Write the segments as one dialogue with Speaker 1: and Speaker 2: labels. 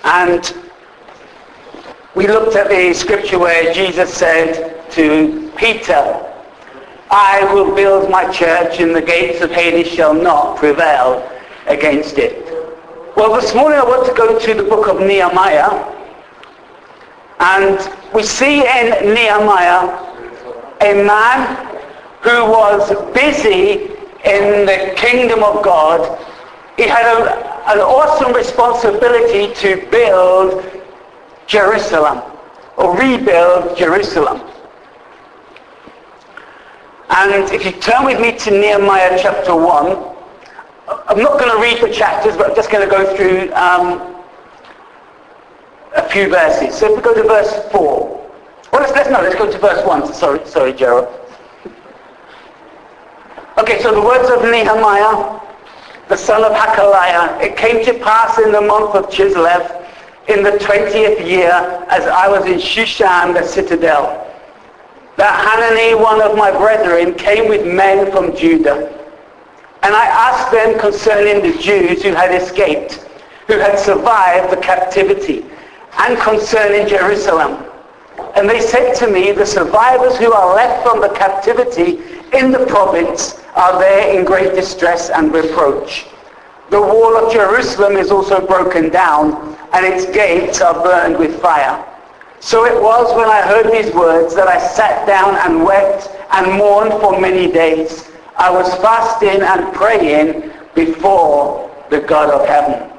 Speaker 1: And we looked at the scripture where Jesus said to Peter, I will build my church and the gates of Hades shall not prevail against it. Well, this morning I want to go to the book of Nehemiah, and we see in Nehemiah a man who was busy in the kingdom of God. He had an awesome responsibility to build Jerusalem, or rebuild Jerusalem. And if you turn with me to Nehemiah chapter 1, I'm not going to read the chapters, but I'm just going to go through a few verses. So if we go to verse 4. Well, let's go to verse 1. Sorry, Gerald. Okay, so the words of Nehemiah, the son of Hakaliah. It came to pass in the month of Chislev, in the 20th year, as I was in Shushan, the citadel, that Hanani, one of my brethren, came with men from Judah. And I asked them concerning the Jews who had escaped, who had survived the captivity, and concerning Jerusalem. And they said to me, the survivors who are left from the captivity in the province are there in great distress and reproach. The wall of Jerusalem is also broken down, and its gates are burned with fire. So it was when I heard these words that I sat down and wept and mourned for many days. I was fasting and praying before the God of heaven.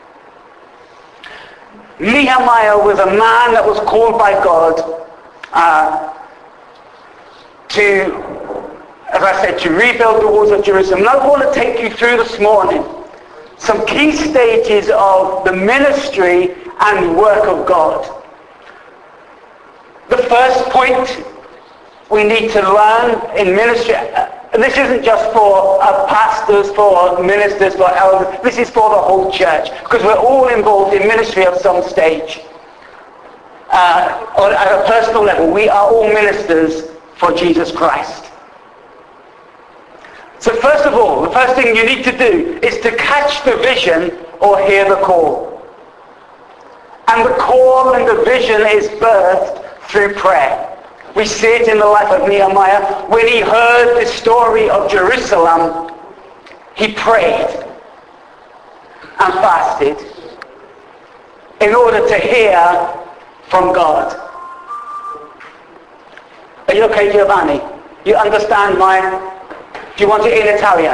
Speaker 1: Nehemiah was a man that was called by God to rebuild the walls of Jerusalem. And I want to take you through this morning some key stages of the ministry and work of God. The first point we need to learn in ministry, and this isn't just for pastors, for ministers, for elders, this is for the whole church, because we're all involved in ministry of some stage. Or at a personal level, we are all ministers for Jesus Christ. So first of all, the first thing you need to do is to catch the vision or hear the call. And the call and the vision is birthed through prayer. We see it in the life of Nehemiah. When he heard the story of Jerusalem, he prayed and fasted in order to hear from God. Are you okay, Giovanni? You understand do you want it in Italian?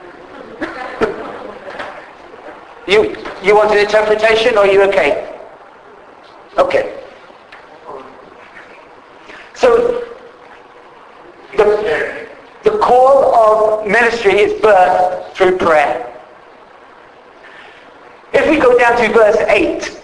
Speaker 1: You want an interpretation, or are you okay? Okay. So the call of ministry is birthed through prayer. If we go down to verse 8,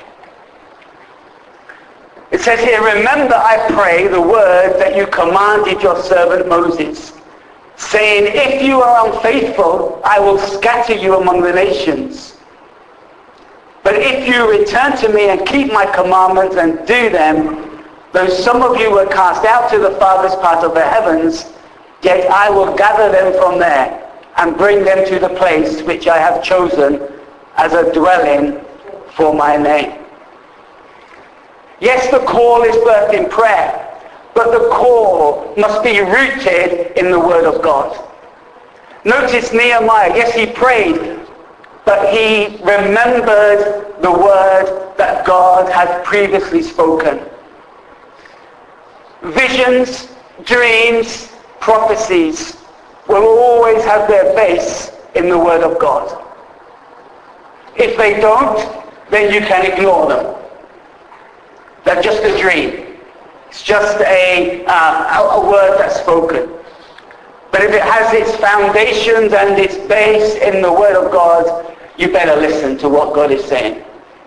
Speaker 1: it says here, remember, I pray, the word that you commanded your servant Moses, saying, if you are unfaithful, I will scatter you among the nations. But if you return to me and keep my commandments and do them, though some of you were cast out to the farthest part of the heavens, yet I will gather them from there and bring them to the place which I have chosen as a dwelling for my name. Yes, the call is birthed in prayer, but the call must be rooted in the Word of God. Notice Nehemiah, yes, he prayed, but he remembered the word that God had previously spoken. Visions, dreams, prophecies will always have their base in the Word of God. If they don't, then you can ignore them. They're just a dream. It's just a word that's spoken. But if it has its foundations and its base in the Word of God, you better listen to what God is saying.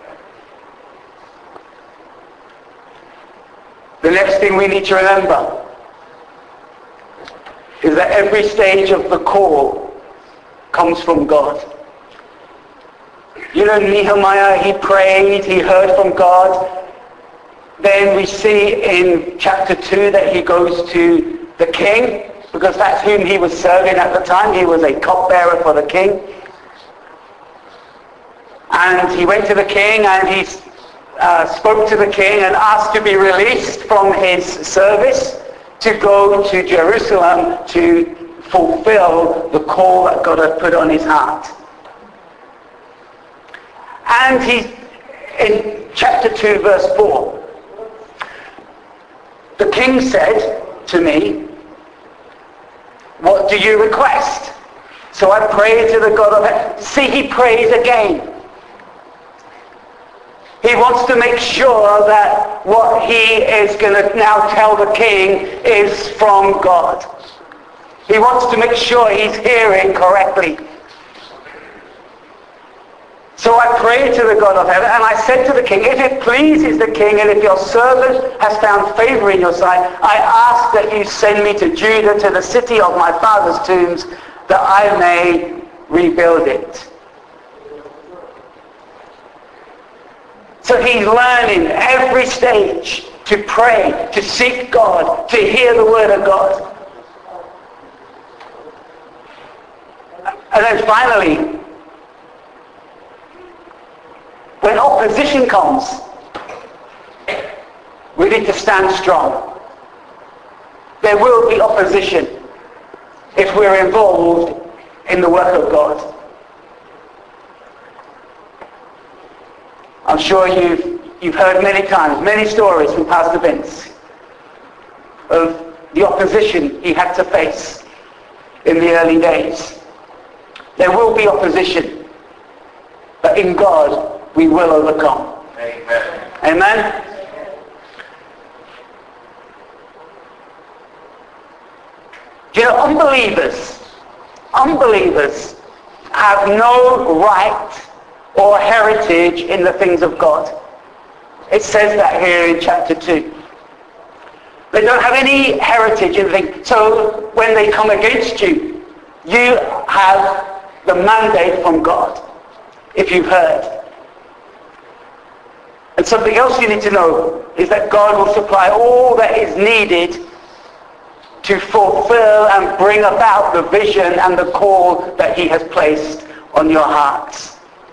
Speaker 1: The next thing we need to remember is that every stage of the call comes from God. You know, Nehemiah, he prayed, he heard from God. Then we see in chapter 2 that he goes to the king, because that's whom he was serving at the time. He was a cupbearer for the king. And he went to the king and he spoke to the king and asked to be released from his service to go to Jerusalem to fulfill the call that God had put on his heart. And in chapter 2, verse 4, the king said to me, "What do you request?" So I prayed to the God of heaven. See, he prays again. He wants to make sure that what he is going to now tell the king is from God. He wants to make sure he's hearing correctly. So I prayed to the God of heaven, and I said to the king, "If it pleases the king, and if your servant has found favor in your sight, I ask that you send me to Judah, to the city of my father's tombs, that I may rebuild it." So he's learning every stage to pray, to seek God, to hear the word of God. And then finally, when opposition comes, we need to stand strong. There will be opposition if we're involved in the work of God. I'm sure you've heard many times, many stories from Pastor Vince of the opposition he had to face in the early days. There will be opposition, but in God we will overcome. Amen. Amen? Do you know, unbelievers have no right or heritage in the things of God. It says that here in chapter 2. They don't have any heritage in things. So when they come against you, you have the mandate from God, if you've heard. And something else you need to know is that God will supply all that is needed to fulfill and bring about the vision and the call that he has placed on your hearts.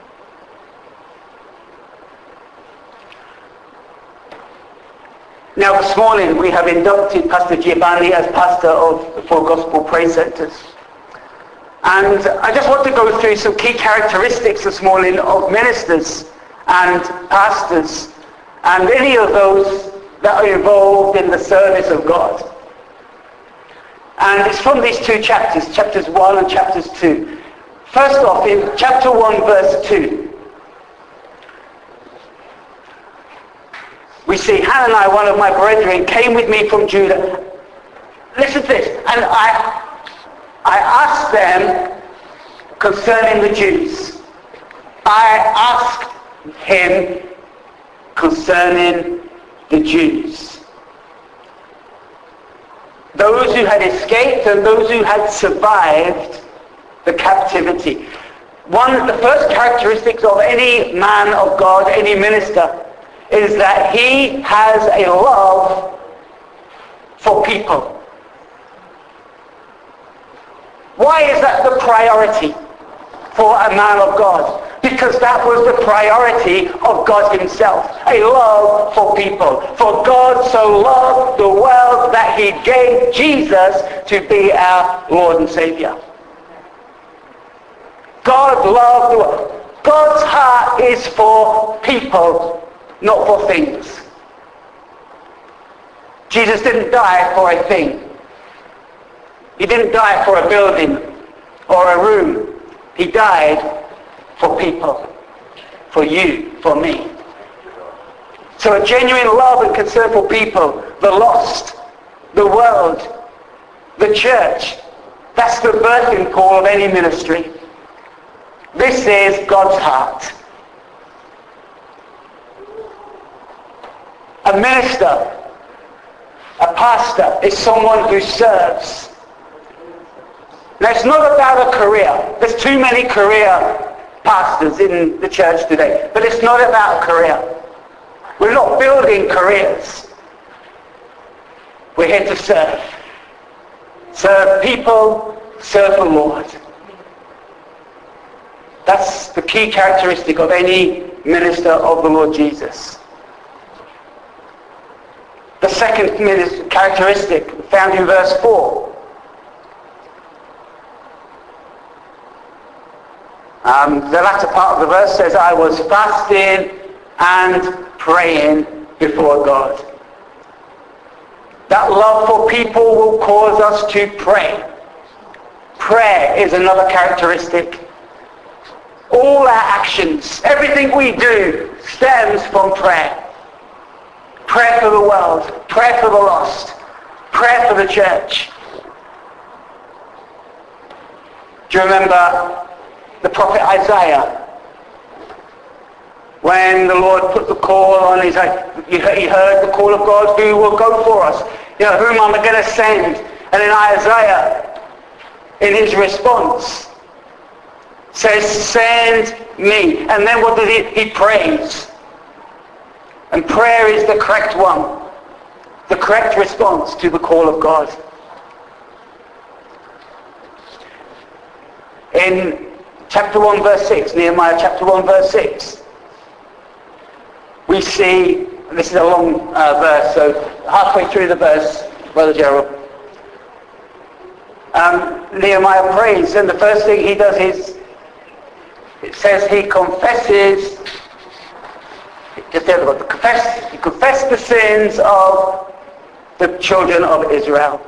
Speaker 1: Now this morning we have inducted Pastor Giovanni as pastor of the Full Gospel Praise Centers. And I just want to go through some key characteristics this morning of ministers and pastors and any of those that are involved in the service of God. And it's from these two chapters, chapters 1 and chapters 2. First off, in chapter 1, verse 2, we see Hananiah, one of my brethren, came with me from Judah. Listen to this. And I asked them concerning the Jews. I asked him concerning the Jews. Those who had escaped and those who had survived the captivity. One of the first characteristics of any man of God, any minister, is that he has a love for people. Why is that the priority for a man of God? Because that was the priority of God himself. A love for people. For God so loved the world that he gave Jesus to be our Lord and Savior. God loved the world. God's heart is for people, not for things. Jesus didn't die for a thing. He didn't die for a building or a room. He died for people. For you, for me. So a genuine love and concern for people, the lost, the world, the church, that's the birthing call of any ministry. This is God's heart. A minister, a pastor, is someone who serves. Now, it's not about a career. There's too many career pastors in the church today. But it's not about a career. We're not building careers. We're here to serve. Serve people, serve the Lord. That's the key characteristic of any minister of the Lord Jesus. The second characteristic found in verse 4. The latter part of the verse says, I was fasting and praying before God. That love for people will cause us to pray. Prayer is another characteristic. All our actions, everything we do, stems from prayer. Prayer for the world, prayer for the lost, prayer for the church. Do you remember the prophet Isaiah? When the Lord put the call on his, he heard the call of God, who will go for us? Whom am I going to send? And then Isaiah, in his response, says, send me. And then what does he prays. And prayer is the correct one, the correct response to the call of God. In chapter 1 verse 6, Nehemiah chapter 1 verse 6, we see, this is a long verse, so halfway through the verse, Brother Gerald, Nehemiah prays, and the first thing he does is, it says he confesses, he confessed the sins of the children of Israel.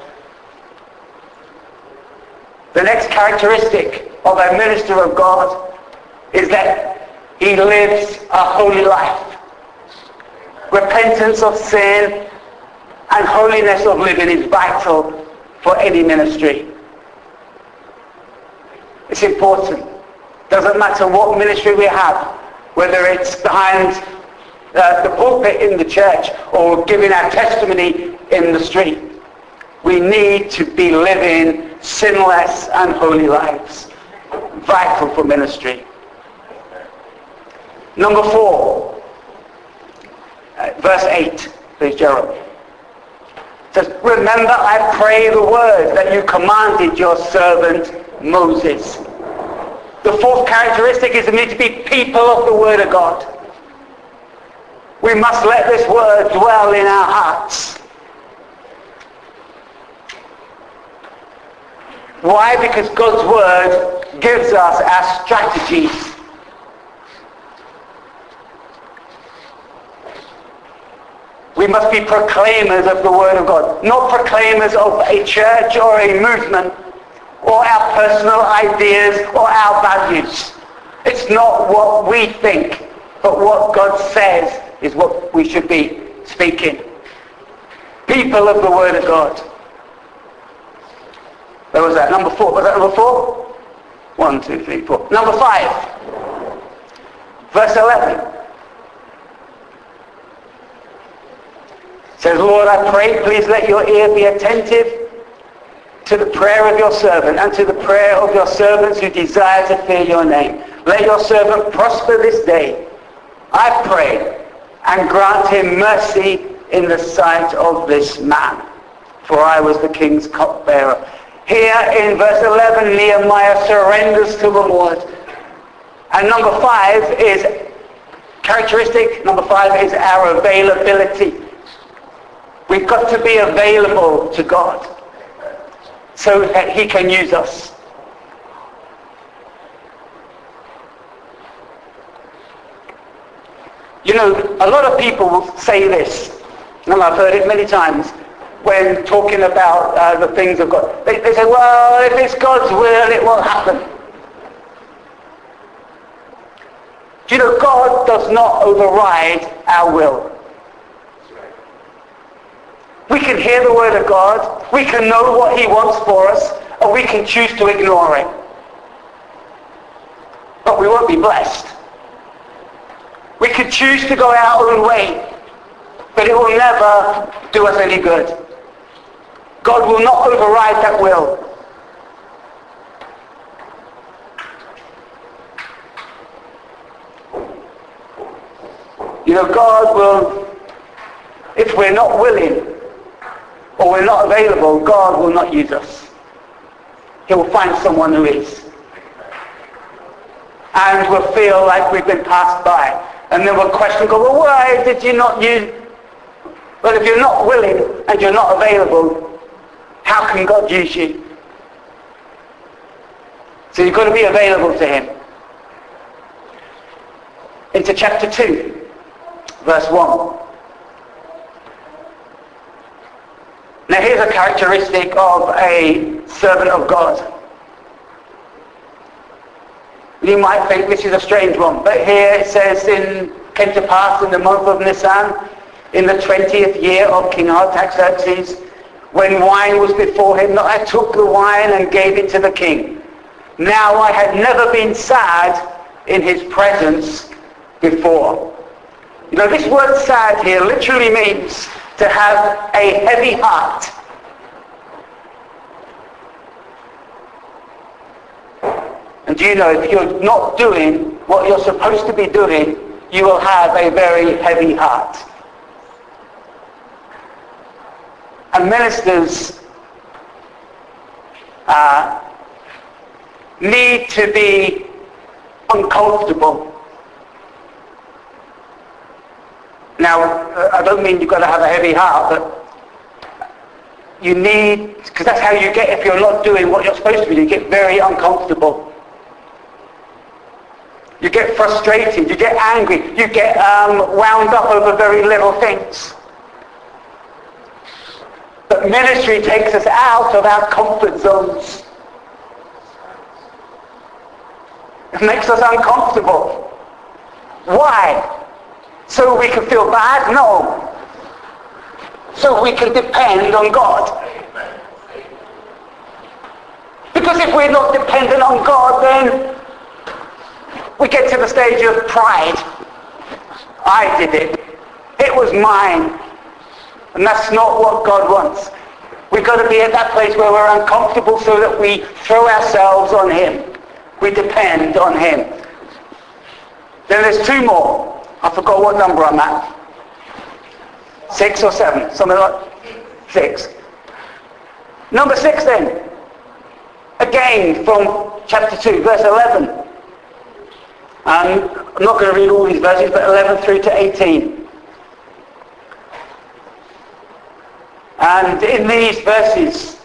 Speaker 1: The next characteristic of a minister of God is that he lives a holy life. Repentance of sin and holiness of living is vital for any ministry. It's important. Doesn't matter what ministry we have, whether it's behind the pulpit in the church or giving our testimony in the street. We need to be living sinless and holy lives. Vital for ministry. Number 4, verse 8, please, Gerald. It says, remember, I pray the word that you commanded your servant Moses. The fourth characteristic is we need to be people of the word of God. We must let this word dwell in our hearts. Why? Because God's word gives us our strategies. We must be proclaimers of the word of God, not proclaimers of a church or a movement or our personal ideas or our values. It's not what we think, but what God says is what we should be speaking. People of the word of God. Where was that? Number 4. Was that number 4? 1, 2, 3, 4. Number 5. Verse 11. It says, Lord, I pray, please let your ear be attentive to the prayer of your servant and to the prayer of your servants who desire to fear your name. Let your servant prosper this day, I pray, and grant him mercy in the sight of this man. For I was the king's cupbearer. Here in verse 11, Nehemiah surrenders to the Lord. And number 5 is characteristic. Number 5 is our availability. We've got to be available to God so that he can use us. You know, a lot of people will say this, and I've heard it many times, when talking about the things of God. They say, well, if it's God's will, it will happen. Do you know, God does not override our will. We can hear the word of God, we can know what he wants for us, or we can choose to ignore it. But we won't be blessed. We can choose to go our own way, but it will never do us any good. God will not override that will. You know, God will, if we're not willing or we're not available, God will not use us. He will find someone who is. and we'll feel like we've been passed by. And then we'll question God, well, why did you not use... Well, if you're not willing and you're not available, how can God use you? So you've got to be available to him. Into chapter 2, verse 1. Now here's a characteristic of a servant of God. You might think this is a strange one, but here it says, came to pass in the month of Nisan, in the 20th year of King Artaxerxes, when wine was before him, that I took the wine and gave it to the king. Now I had never been sad in his presence before. You know, this word sad here literally means to have a heavy heart. And do you know, if you're not doing what you're supposed to be doing, you will have a very heavy heart. And ministers need to be uncomfortable. Now, I don't mean you've got to have a heavy heart, but you need, because that's how you get, if you're not doing what you're supposed to be doing, you get very uncomfortable. You get frustrated, you get angry, you get wound up over very little things. But ministry takes us out of our comfort zones. It makes us uncomfortable. Why? So we can feel bad? No. So we can depend on God. Because if we're not dependent on God, then we get to the stage of pride. I did it. It was mine. And that's not what God wants. We've got to be at that place where we're uncomfortable so that we throw ourselves on him. We depend on him. Then there's two more. I forgot what number I'm at. 6 or 7. Something like 6. Number 6 then. Again from chapter 2, verse 11. I'm not going to read all these verses, but 11 through to 18. And in these verses,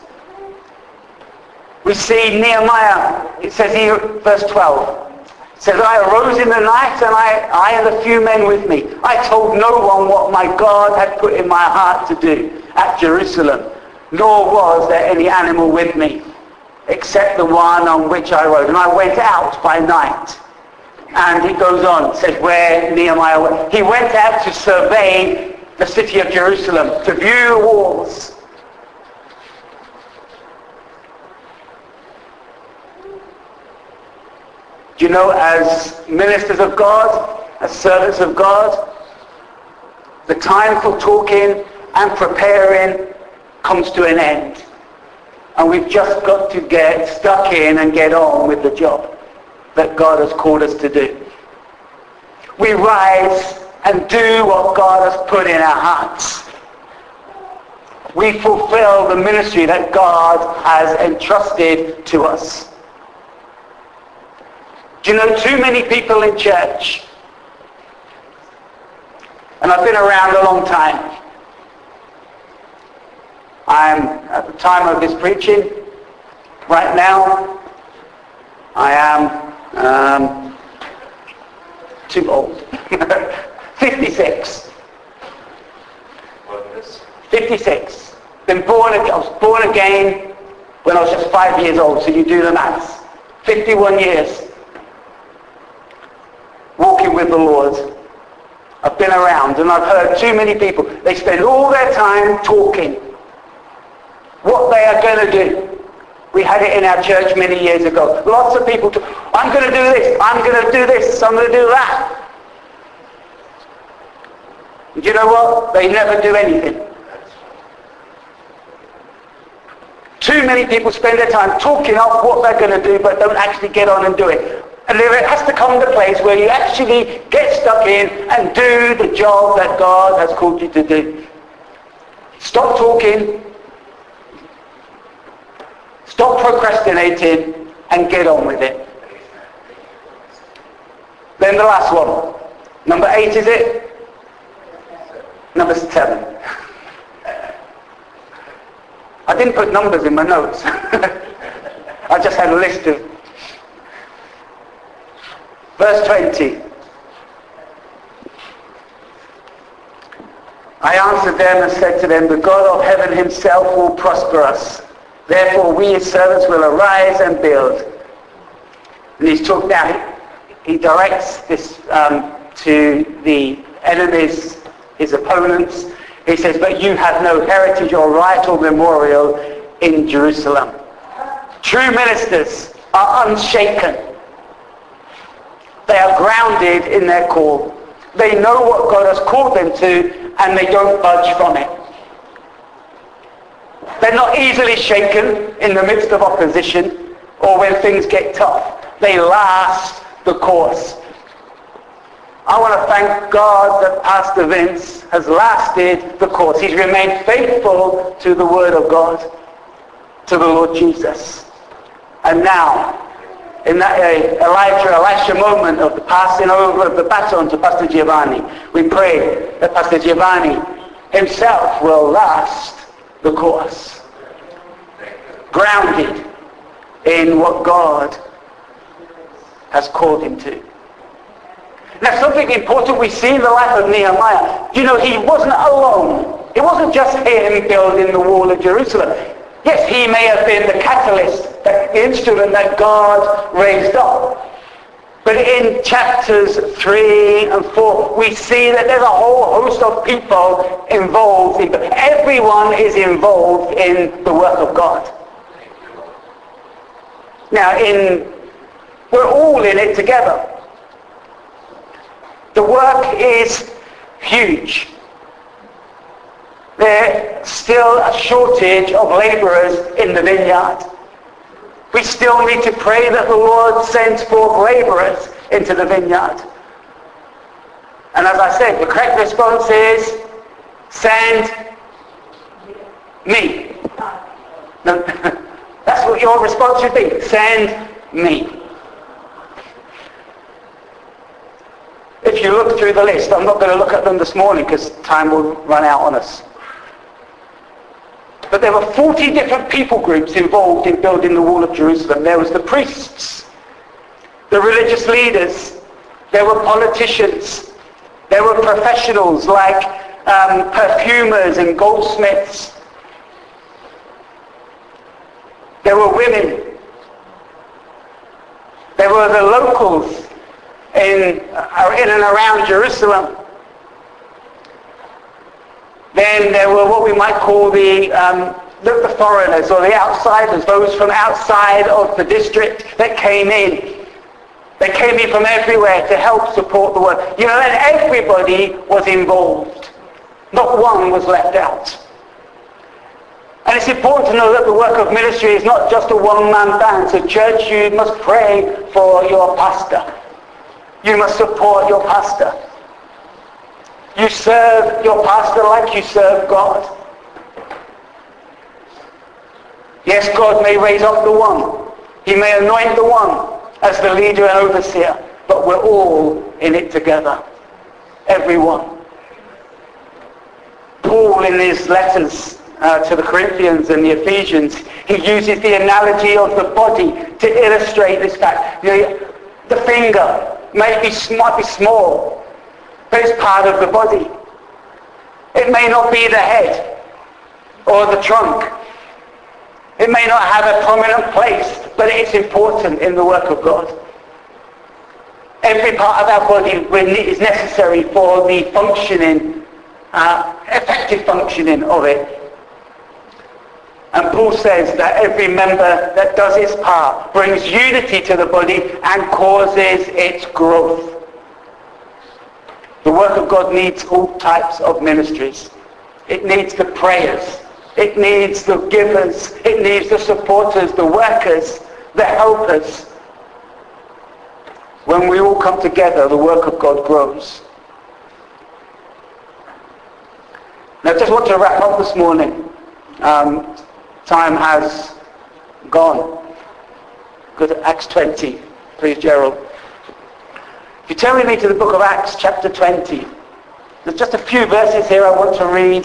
Speaker 1: we see Nehemiah. It says here, verse 12. It says, I arose in the night, and I and a few men with me. I told no one what my God had put in my heart to do at Jerusalem, nor was there any animal with me, except the one on which I rode. And I went out by night. And he goes on, says where Nehemiah went. He went out to survey the city of Jerusalem, to view the walls. Do you know, as ministers of God, as servants of God, the time for talking and preparing comes to an end. And we've just got to get stuck in and get on with the job that God has called us to do. We rise and do what God has put in our hearts. We fulfill the ministry that God has entrusted to us. Do you know, too many people in church, and I've been around a long time. I'm, at the time of this preaching, right now, I am too old. 56. 56. I was born again when I was just 5 years old, so you do the maths. 51 years walking with the Lord. I've been around and I've heard too many people. They spend all their time talking what they are going to do. We had it in our church many years ago. Lots of people talk, I'm going to do this, I'm going to do this, I'm going to do that. And you know what? They never do anything. Too many people spend their time talking up what they're going to do, but don't actually get on and do it. And there has to come to a place where you actually get stuck in and do the job that God has called you to do. Stop talking. Stop procrastinating and get on with it. Then the last one. Number 8, is it? Number 7. I didn't put numbers in my notes. I just had a list of... Verse 20. I answered them and said to them, the God of heaven himself will prosper us. Therefore we his servants will arise and build. And he's talking now, he directs this to the enemies, his opponents. He says, but you have no heritage or right or memorial in Jerusalem. True ministers are unshaken. They are grounded in their call. They know what God has called them to, and they don't budge from it. They're not easily shaken in the midst of opposition or when things get tough. They last the course. I want to thank God that Pastor Vince has lasted the course. He's remained faithful to the Word of God, to the Lord Jesus. And now, in that Elisha moment of the passing over of the baton to Pastor Giovanni, we pray that Pastor Giovanni himself will last the course, grounded in what God has called him to. Now, something important we see in the life of Nehemiah, you know, he wasn't alone. It wasn't just him building the wall of Jerusalem. Yes, he may have been the catalyst, the instrument that God raised up. But in chapters 3 and 4, we see that there's a whole host of people involved. Everyone is involved in the work of God. Now, we're all in it together. The work is huge. There's still a shortage of labourers in the vineyard. We still need to pray that the Lord sends forth labourers into the vineyard. And as I said, the correct response is, send me. No, that's what your response should be. Send me. If you look through the list, I'm not going to look at them this morning because time will run out on us. But there were 40 different people groups involved in building the wall of Jerusalem. There was the priests, the religious leaders, there were politicians, there were professionals like perfumers and goldsmiths. There were women. There were the locals in and around Jerusalem. Then there were what we might call the foreigners or the outsiders, those from outside of the district that came in. They came in from everywhere to help support the work. You know, and everybody was involved. Not one was left out. And it's important to know that the work of ministry is not just a one-man band. So church, you must pray for your pastor. You must support your pastor. You serve your pastor like you serve God. Yes, God may raise up the one. He may anoint the one as the leader and overseer. But we're all in it together. Everyone. Paul, in his letters to the Corinthians and the Ephesians, he uses the analogy of the body to illustrate this fact. The might be small, but it's part of the body. It may not be the head or the trunk. It may not have a prominent place, but it's important in the work of God. Every part of our body is necessary for the functioning, effective functioning of it. And Paul says that every member that does its part brings unity to the body and causes its growth. The work of God needs all types of ministries. It needs the prayers. It needs the givers. It needs the supporters, the workers, the helpers. When we all come together, the work of God grows. Now, I just want to wrap up this morning. Time has gone. Go to Acts 20, please, Gerald. If you turn with me to the book of Acts, chapter 20, there's just a few verses here I want to read.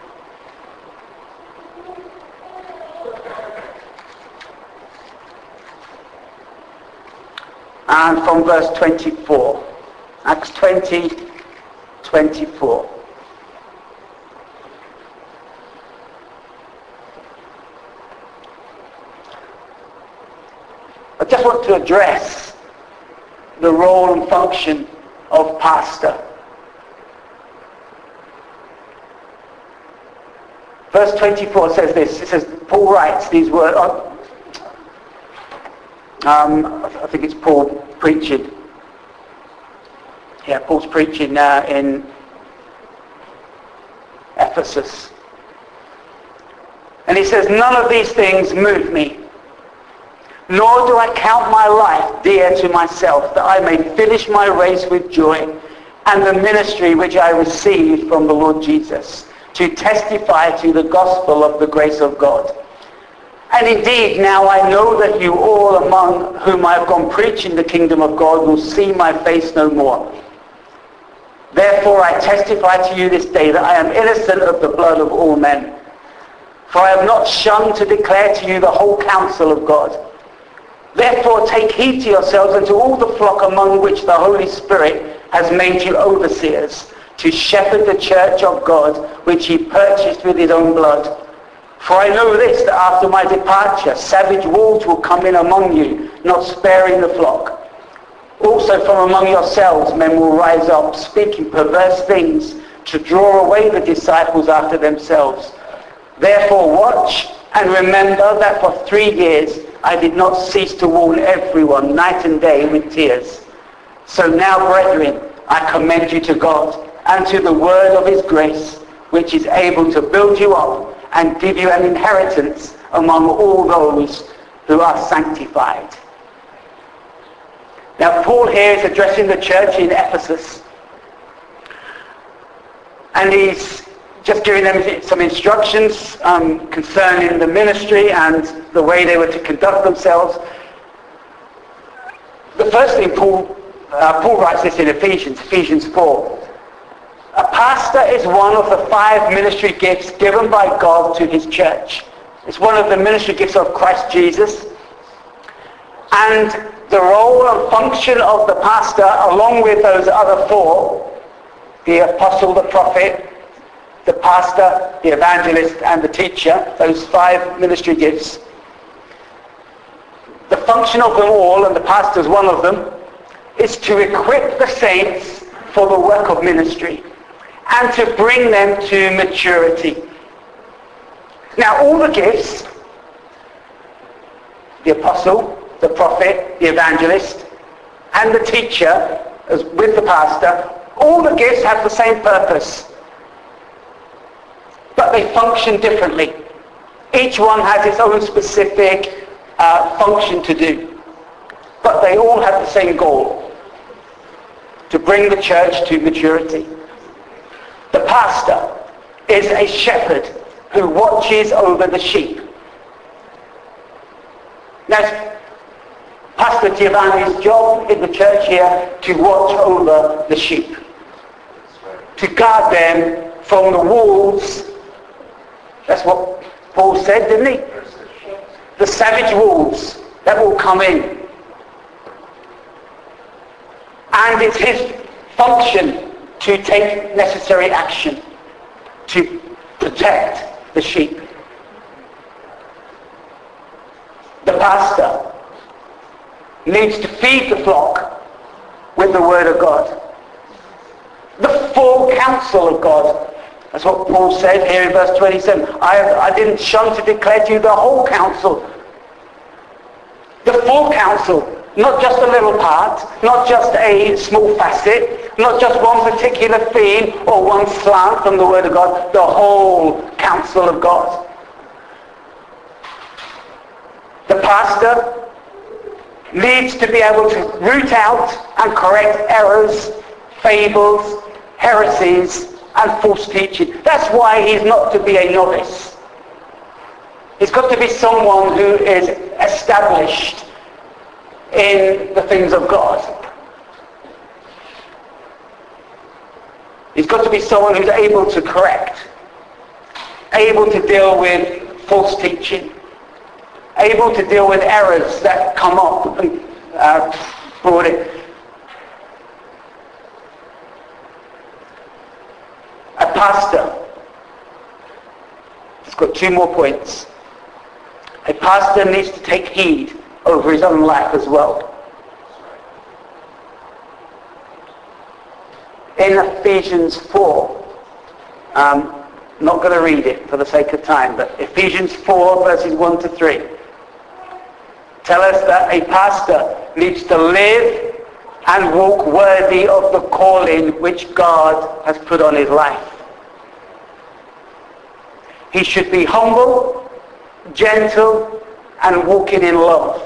Speaker 1: And from verse 24. Acts 20, 24. I just want to address the role and function of pastor. Verse 24 says this. It says, Paul writes these words. I think it's Paul preaching. Yeah, Paul's preaching in Ephesus. And he says, none of these things move me, nor do I count my life dear to myself, that I may finish my race with joy and the ministry which I received from the Lord Jesus, to testify to the gospel of the grace of God. And indeed, now I know that you all among whom I have gone preaching the kingdom of God will see my face no more. Therefore I testify to you this day that I am innocent of the blood of all men. For I have not shunned to declare to you the whole counsel of God. Therefore take heed to yourselves and to all the flock among which the Holy Spirit has made you overseers, to shepherd the church of God, which he purchased with his own blood. For I know this, that after my departure, savage wolves will come in among you, not sparing the flock. Also from among yourselves men will rise up, speaking perverse things, to draw away the disciples after themselves. Therefore watch and remember that for 3 years I did not cease to warn everyone night and day with tears. So now, brethren, I commend you to God and to the word of his grace, which is able to build you up and give you an inheritance among all those who are sanctified. Now Paul here is addressing the church in Ephesus, and he's just giving them some instructions concerning the ministry and the way they were to conduct themselves. The first thing Paul writes this in Ephesians 4. A pastor is one of the 5 ministry gifts given by God to his church. It's one of the ministry gifts of Christ Jesus. And the role and function of the pastor, along with those other 4, the apostle, the prophet, the pastor, the evangelist, and the teacher, those 5 ministry gifts, the function of them all, and the pastor is one of them, is to equip the saints for the work of ministry and to bring them to maturity. Now all the gifts, the apostle, the prophet, the evangelist, and the teacher, as with the pastor, all the gifts have the same purpose, but they function differently. Each one has its own specific function to do, but they all have the same goal: to bring the church to maturity. The pastor is a shepherd who watches over the sheep. Now, Pastor Giovanni's job in the church here to watch over the sheep, to guard them from the wolves. That's what Paul said, didn't he? The savage wolves that will come in. And it's his function to take necessary action to protect the sheep. The pastor needs to feed the flock with the word of God, the full counsel of God. That's what Paul said here in verse 27. I didn't shun to declare to you the whole counsel. The full counsel. Not just a little part, not just a small facet, not just one particular theme or one slant from the Word of God, the whole counsel of God. The pastor needs to be able to root out and correct errors, fables, heresies, and false teaching. That's why he's not to be a novice. He's got to be someone who is established in the things of God. He's got to be someone who's able to correct, able to deal with false teaching, able to deal with errors that come up and brought it. A pastor. It's got 2 more points. A pastor needs to take heed over his own life as well. In Ephesians 4, not going to read it for the sake of time, but Ephesians 4 verses 1 to 3 tell us that a pastor needs to live and walk worthy of the calling which God has put on his life. He should be humble, gentle, and walking in love.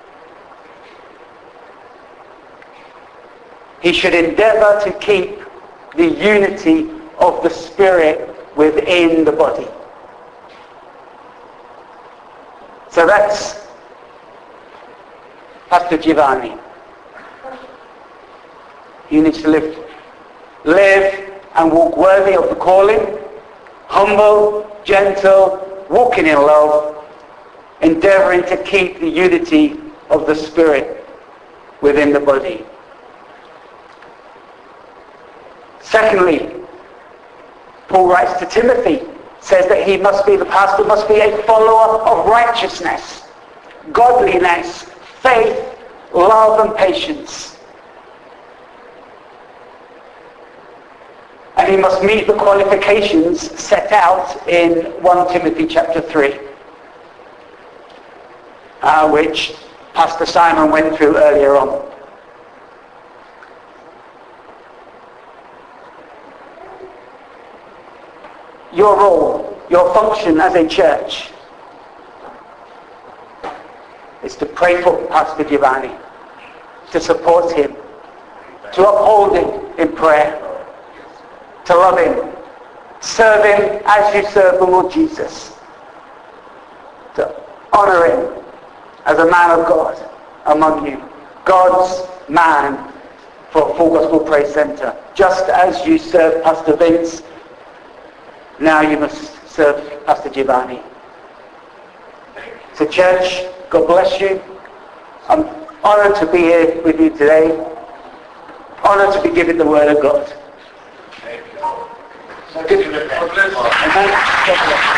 Speaker 1: He should endeavor to keep the unity of the Spirit within the body. So that's Pastor Giovanni. He needs to live and walk worthy of the calling, humble, gentle, walking in love, endeavoring to keep the unity of the Spirit within the body. Secondly, Paul writes to Timothy, says that the pastor must be a follower of righteousness, godliness, faith, love and patience. And he must meet the qualifications set out in 1 Timothy chapter 3, which Pastor Simon went through earlier on. Your role, your function as a church is to pray for Pastor Giovanni, to support him, to uphold him in prayer, to love him, serve him as you serve the Lord Jesus, to honor him as a man of God among you, God's man for Full Gospel Praise Centre. Just as you serve Pastor Vince, now you must serve Pastor Giovanni. So church, God bless you. I'm honoured to be here with you today. Honoured to be given the Word of God.
Speaker 2: Thank you. God bless.
Speaker 1: Amen. God bless.